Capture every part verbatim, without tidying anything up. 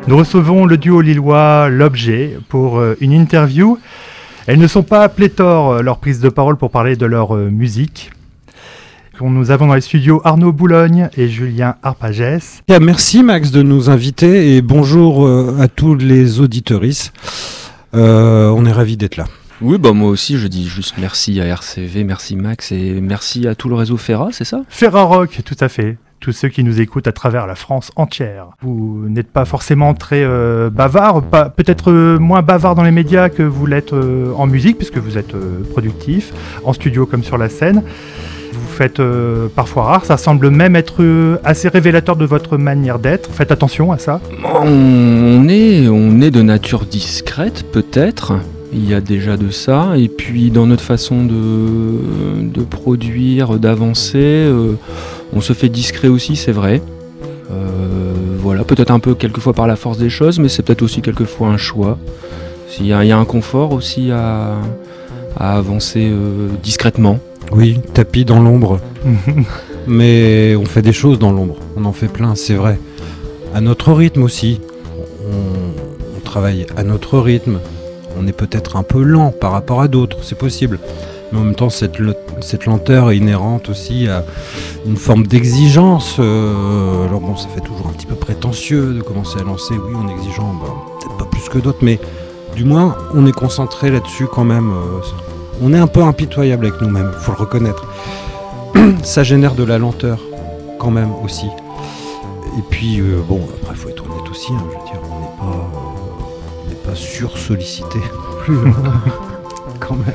Nous recevons le duo lillois L'Objet pour euh, une interview. Elles ne sont pas pléthores, euh, leur prise de parole pour parler de leur euh, musique. Nous avons dans les studios Arnaud Boulogne et Julien Harpagès. Merci Max de nous inviter et bonjour euh, à tous les auditeuristes. Euh, on est ravis d'être là. Oui, bah moi aussi je dis juste merci à R C V, merci Max et merci à tout le réseau Ferra, c'est ça ? Ferra Rock, tout à fait. Tous ceux qui nous écoutent à travers la France entière. Vous n'êtes pas forcément très euh, bavard, pas, peut-être euh, moins bavard dans les médias que vous l'êtes euh, en musique, puisque vous êtes euh, productif, en studio comme sur la scène. Vous faites euh, parfois rare, ça semble même être euh, assez révélateur de votre manière d'être. Faites attention à ça. On est, on est de nature discrète, peut-être. Il y a déjà de ça. Et puis dans notre façon de, de produire, d'avancer, euh, on se fait discret aussi, c'est vrai. Euh, voilà, peut-être un peu quelquefois par la force des choses, mais c'est peut-être aussi quelquefois un choix. Il y a, il y a un confort aussi à, à avancer euh, discrètement. Oui, tapis dans l'ombre. Mais on fait des choses dans l'ombre, on en fait plein, c'est vrai. À notre rythme aussi. On, on travaille à notre rythme. On est peut-être un peu lent par rapport à d'autres, c'est possible. Mais en même temps, cette, le, cette lenteur est inhérente aussi à une forme d'exigence. Euh, alors bon, ça fait toujours un petit peu prétentieux de commencer à lancer. Oui, en exigeant, bah, peut-être pas plus que d'autres, mais du moins, on est concentré là-dessus quand même. Euh, on est un peu impitoyable avec nous-mêmes, il faut le reconnaître. Ça génère de la lenteur quand même aussi. Et puis, euh, bon, après, il faut être honnête aussi. Hein, je veux dire, on n'est pas, euh, on n'est pas sursollicité non plus. Quand même.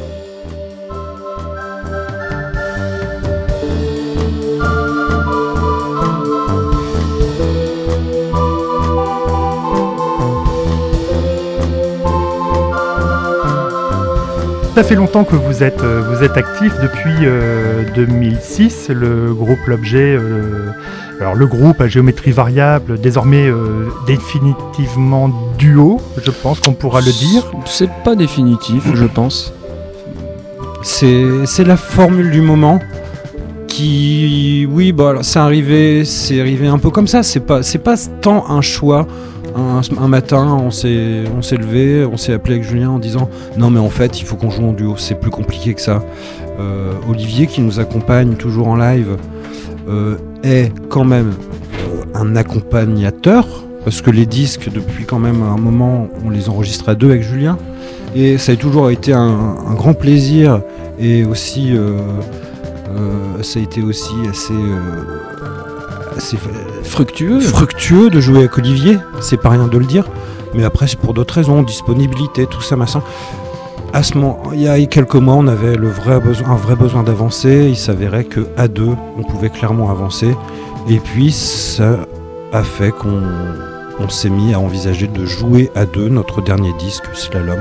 Ça fait longtemps que vous êtes, euh, vous êtes actif depuis euh, deux mille six, le groupe L'Objet, euh, alors le groupe à géométrie variable, désormais euh, définitivement duo, je pense qu'on pourra le dire. C'est pas définitif, je pense. C'est, c'est la formule du moment qui, oui, bah, alors, c'est arrivé, c'est arrivé un peu comme ça, c'est pas, c'est pas tant un choix. Un, un matin, on s'est, on s'est levé, on s'est appelé avec Julien en disant non mais en fait il faut qu'on joue en duo, c'est plus compliqué que ça. Euh, Olivier qui nous accompagne toujours en live euh, est quand même euh, un accompagnateur parce que les disques depuis quand même un moment on les enregistre à deux avec Julien et ça a toujours été un, un grand plaisir et aussi euh, euh, ça a été aussi assez euh, c'est fructueux. fructueux de jouer avec Olivier, c'est pas rien de le dire, mais après c'est pour d'autres raisons, disponibilité, tout ça, machin. À ce moment, il y a quelques mois, on avait le vrai besoin, un vrai besoin d'avancer, il s'avérait qu'à deux, on pouvait clairement avancer, et puis ça a fait qu'on on s'est mis à envisager de jouer à deux notre dernier disque, Slalom.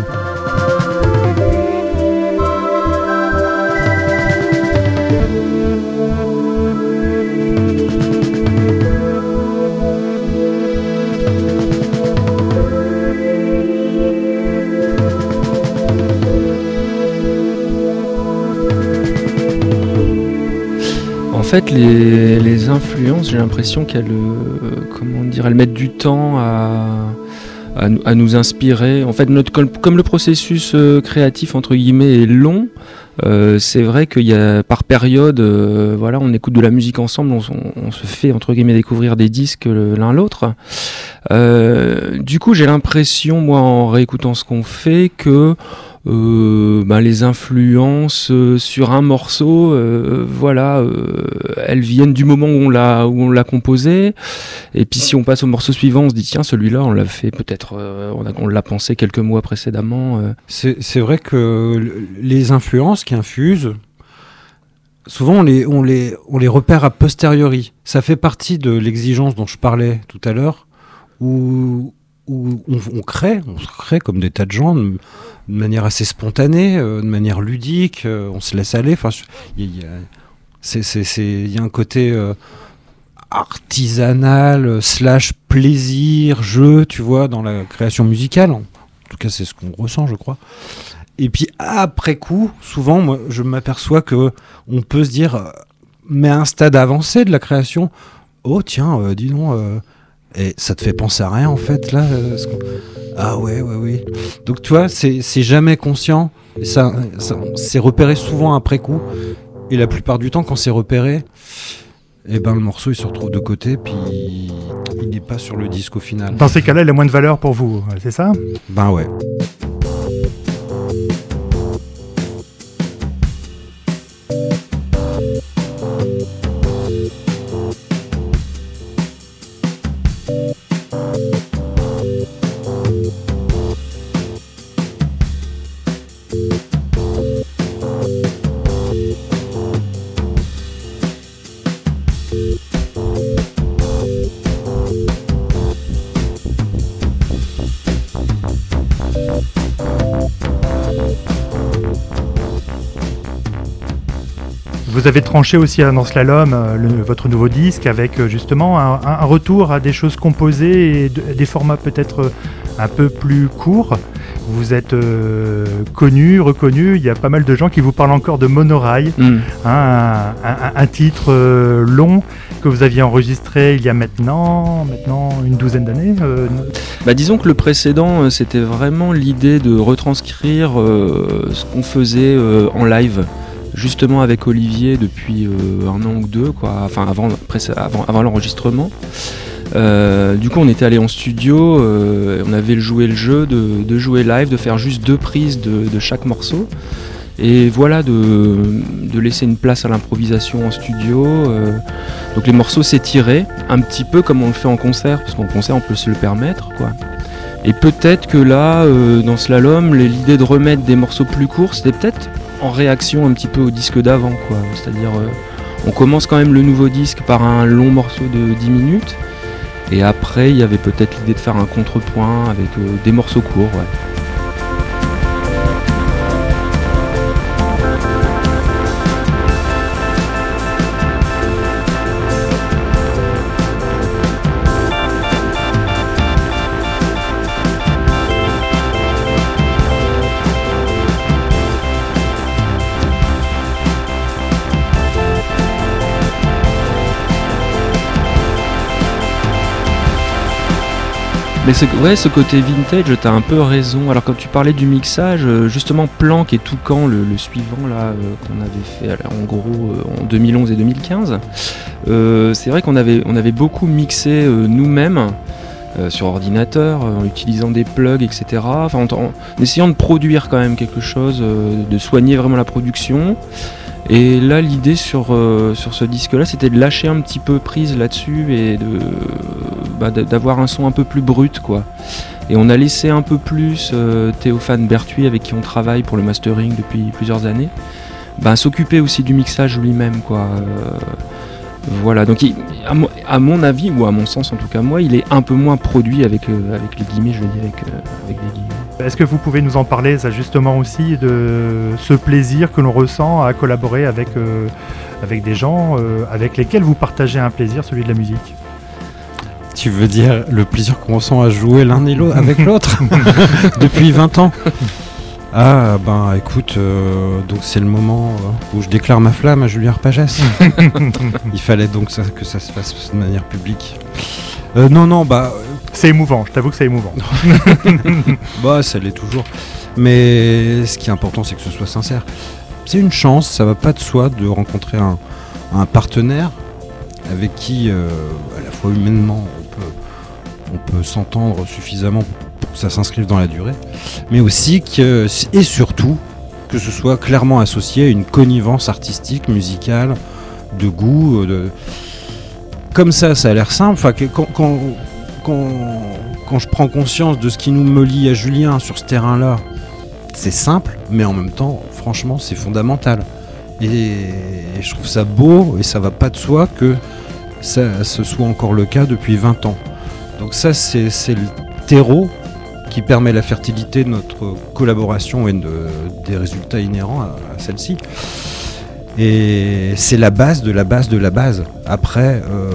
En fait, les, les influences, j'ai l'impression qu'elles, euh, comment dire, elles mettent du temps à, à, à nous inspirer. En fait, notre, comme, comme le processus euh, créatif entre guillemets est long, euh, c'est vrai qu'il y a par période, euh, voilà, on écoute de la musique ensemble, on, on, on se fait entre guillemets découvrir des disques l'un l'autre. Euh, du coup, j'ai l'impression, moi, en réécoutant ce qu'on fait, que Euh, ben les influences euh, sur un morceau, euh, voilà, euh, elles viennent du moment où on l'a où on l'a composé. Et puis si on passe au morceau suivant, on se dit tiens celui-là on l'a fait peut-être, euh, on, a, on l'a pensé quelques mois précédemment. Euh. C'est, c'est vrai que les influences qui infusent, souvent on les on les on les repère a posteriori. Ça fait partie de l'exigence dont je parlais tout à l'heure, où où on, on crée, on crée comme des tas de gens. De, de manière assez spontanée, euh, de manière ludique, euh, on se laisse aller. Enfin, il y, y, y, y a un côté euh, artisanal, euh, slash plaisir, jeu, tu vois, dans la création musicale. En tout cas, c'est ce qu'on ressent, je crois. Et puis, après coup, souvent, moi, je m'aperçois que on peut se dire, mais à un stade avancé de la création, oh tiens, euh, dis donc, euh, Et ça te fait penser à rien en fait là euh, ce qu'on... Ah ouais, ouais, oui. Donc tu vois, c'est, c'est jamais conscient. Et ça, ça, c'est repéré souvent après coup. Et la plupart du temps, quand c'est repéré, eh ben, le morceau il se retrouve de côté, puis il n'est pas sur le disque au final. Dans ces cas-là, il a moins de valeur pour vous, c'est ça ? Ben ouais. Vous avez tranché aussi dans Slalom euh, le, votre nouveau disque avec euh, justement un, un retour à des choses composées et de, des formats peut-être euh, un peu plus courts. Vous êtes euh, connu, reconnu, il y a pas mal de gens qui vous parlent encore de Monorail, mm. hein, un, un, un titre euh, long que vous aviez enregistré il y a maintenant, maintenant une douzaine d'années. Euh... Bah, disons que le précédent, c'était vraiment l'idée de retranscrire euh, ce qu'on faisait euh, en live. Justement avec Olivier depuis euh, un an ou deux, quoi. Enfin avant, avant, avant l'enregistrement. Euh, du coup on était allé en studio, euh, on avait joué le jeu de, de jouer live, de faire juste deux prises de, de chaque morceau. Et voilà, de, de laisser une place à l'improvisation en studio. Euh, donc les morceaux s'étiraient un petit peu comme on le fait en concert, parce qu'en concert on peut se le permettre, quoi. Et peut-être que là, euh, dans Slalom, l'idée de remettre des morceaux plus courts, c'était peut-être en réaction un petit peu au disque d'avant, quoi. C'est-à-dire, euh, on commence quand même le nouveau disque par un long morceau de dix minutes, et après, il y avait peut-être l'idée de faire un contrepoint avec euh, des morceaux courts, ouais. Mais ce, ouais, ce côté vintage, t'as un peu raison. Alors quand tu parlais du mixage, justement Planck et Toucan, le, le suivant là, euh, qu'on avait fait alors, en gros euh, en deux mille onze et deux mille quinze, euh, c'est vrai qu'on avait, on avait beaucoup mixé euh, nous-mêmes euh, sur ordinateur, euh, en utilisant des plugs, et cetera. Enfin, en, en essayant de produire quand même quelque chose, euh, de soigner vraiment la production. Et là, l'idée sur, euh, sur ce disque-là, c'était de lâcher un petit peu prise là-dessus et de, bah, d'avoir un son un peu plus brut, quoi. Et on a laissé un peu plus euh, Théophane Berthuis, avec qui on travaille pour le mastering depuis plusieurs années, bah, s'occuper aussi du mixage lui-même, quoi. Euh, voilà, donc il, à, mo- à mon avis, ou à mon sens en tout cas moi, il est un peu moins produit avec, euh, avec les guillemets, je le dis avec, euh, avec des guillemets. Est-ce que vous pouvez nous en parler, ça justement aussi, de ce plaisir que l'on ressent à collaborer avec, euh, avec des gens euh, avec lesquels vous partagez un plaisir, celui de la musique ? Tu veux dire le plaisir qu'on ressent à jouer l'un et l'autre avec l'autre depuis vingt ans ? Ah ben écoute, euh, donc c'est le moment où je déclare ma flamme à Julien Arpagès. Il fallait donc ça, que ça se fasse de manière publique. Euh, non, non, bah... C'est émouvant, je t'avoue que c'est émouvant. Bah, ça l'est toujours. Mais ce qui est important, c'est que ce soit sincère. C'est une chance, ça va pas de soi de rencontrer un, un partenaire avec qui, euh, à la fois humainement, on peut, on peut s'entendre suffisamment pour que ça s'inscrive dans la durée, mais aussi que, et surtout, que ce soit clairement associé à une connivence artistique, musicale, de goût, de... Comme ça, ça a l'air simple. Enfin, quand, quand, quand, quand je prends conscience de ce qui nous me lie à Julien sur ce terrain-là, c'est simple, mais en même temps, franchement, c'est fondamental. Et, et je trouve ça beau, et ça va pas de soi que ça ce soit encore le cas depuis vingt ans. Donc ça, c'est, c'est le terreau qui permet la fertilité de notre collaboration et de, des résultats inhérents à, à celle-ci. Et c'est la base de la base de la base. Après, euh,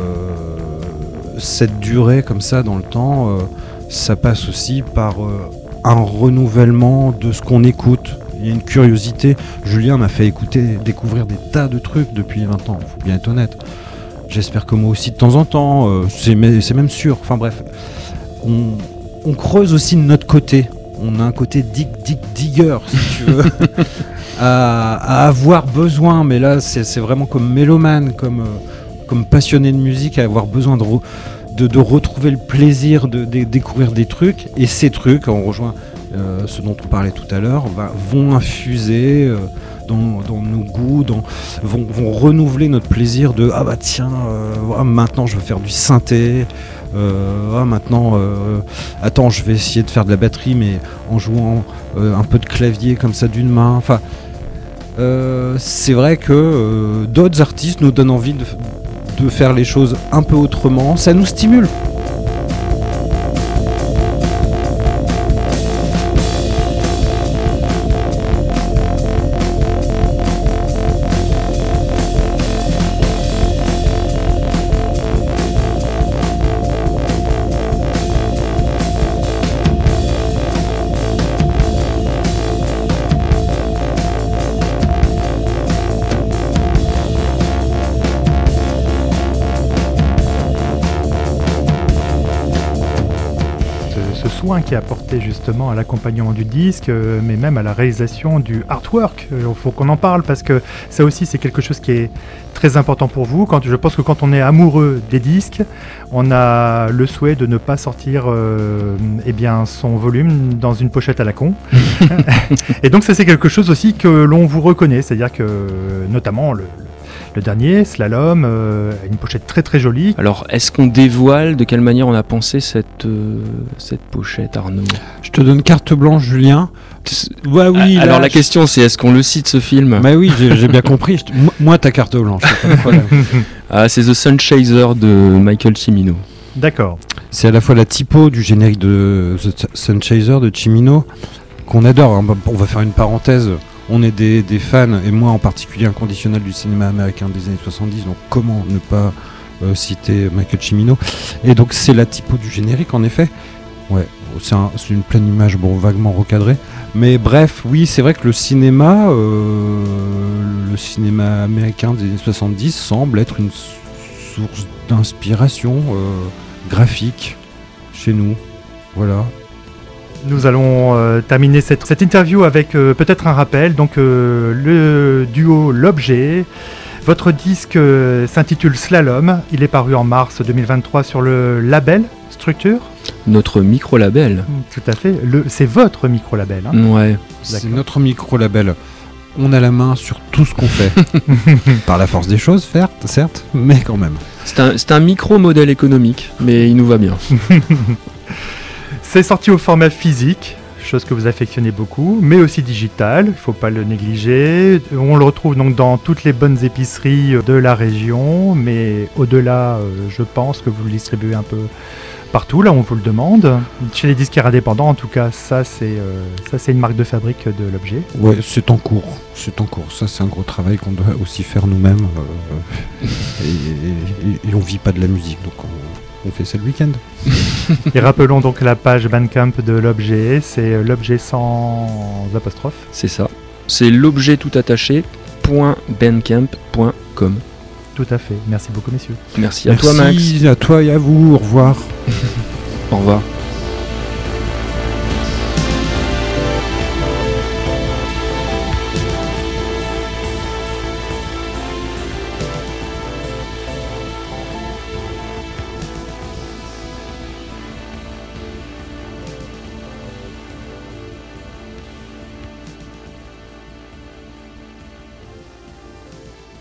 cette durée comme ça dans le temps, euh, ça passe aussi par euh, un renouvellement de ce qu'on écoute. Il y a une curiosité. Julien m'a fait écouter, découvrir des tas de trucs depuis vingt ans, faut bien être honnête. J'espère que moi aussi de temps en temps. Euh, c'est, c'est même sûr. Enfin bref, on, on creuse aussi de notre côté. On a un côté dig, dig, digger, si tu veux, à, à avoir besoin. Mais là, c'est, c'est vraiment comme mélomane, comme, euh, comme passionné de musique, à avoir besoin de, re, de, de retrouver le plaisir de, de découvrir des trucs. Et ces trucs, on rejoint euh, ce dont on parlait tout à l'heure, va, vont infuser euh, dans, dans nos goûts, dans, vont, vont renouveler notre plaisir de ah bah tiens, euh, ah, maintenant je veux faire du synthé. Euh, ah, maintenant, euh, attends, je vais essayer de faire de la batterie, mais en jouant euh, un peu de clavier comme ça d'une main. Enfin, euh, c'est vrai que euh, d'autres artistes nous donnent envie de, de faire les choses un peu autrement. Ça nous stimule. Qui est apporté justement à l'accompagnement du disque, euh, mais même à la réalisation du artwork. Il euh, faut qu'on en parle parce que ça aussi c'est quelque chose qui est très important pour vous. Quand, je pense que quand on est amoureux des disques, on a le souhait de ne pas sortir euh, eh bien, son volume dans une pochette à la con. Et donc ça c'est quelque chose aussi que l'on vous reconnaît, c'est-à-dire que notamment le Le dernier, Slalom, euh, une pochette très très jolie. Alors, est-ce qu'on dévoile de quelle manière on a pensé cette, euh, cette pochette, Arnaud ? Je te donne carte blanche, Julien. Ouais, oui. Alors, là, la je... question, c'est est-ce qu'on le cite, ce film ? Bah oui, j'ai, j'ai bien compris. Je te... Moi, ta carte blanche, c'est pas de problème. Ah, c'est The Sun Chaser de Michael Cimino. D'accord. C'est à la fois la typo du générique de The Sun Chaser de Cimino, qu'on adore. Hein. On va faire une parenthèse. On est des, des fans, et moi en particulier inconditionnel du cinéma américain des années soixante-dix, donc comment ne pas euh, citer Michael Cimino. Et donc c'est la typo du générique en effet. Ouais, c'est, un, c'est une pleine image, bon, vaguement recadrée. Mais bref, oui, c'est vrai que le cinéma, euh, le cinéma américain des années soixante-dix semble être une source d'inspiration euh, graphique chez nous. Voilà. Nous allons euh, terminer cette, cette interview avec euh, peut-être un rappel. Donc euh, le duo L'Objet. Votre disque euh, s'intitule Slalom. Il est paru en mars deux mille vingt-trois sur le label Structure. Notre micro-label. Tout à fait. Le, c'est votre micro-label. Hein. Ouais. C'est D'accord. Notre micro-label. On a la main sur tout ce qu'on fait. Par la force des choses, certes, certes, mais quand même. C'est un, c'est un micro-modèle économique, mais il nous va bien. C'est sorti au format physique, chose que vous affectionnez beaucoup, mais aussi digital, il ne faut pas le négliger. On le retrouve donc dans toutes les bonnes épiceries de la région, mais au-delà, euh, je pense que vous le distribuez un peu partout, là on vous le demande. Chez les disquaires indépendants, en tout cas, ça c'est, euh, ça, c'est une marque de fabrique de L'Objet. Ouais, c'est en cours, c'est en cours. Ça c'est un gros travail qu'on doit aussi faire nous-mêmes. Euh, et, et, et on ne vit pas de la musique, donc on... On fait ça le week-end. Et rappelons donc la page Bandcamp de L'Objet, c'est l'objet sans apostrophe. C'est ça. C'est l'objet tout attaché point bandcamp point com. Tout à fait. Merci beaucoup, messieurs. Merci à Merci toi, Max. Merci à toi et à vous. Au revoir. Au revoir.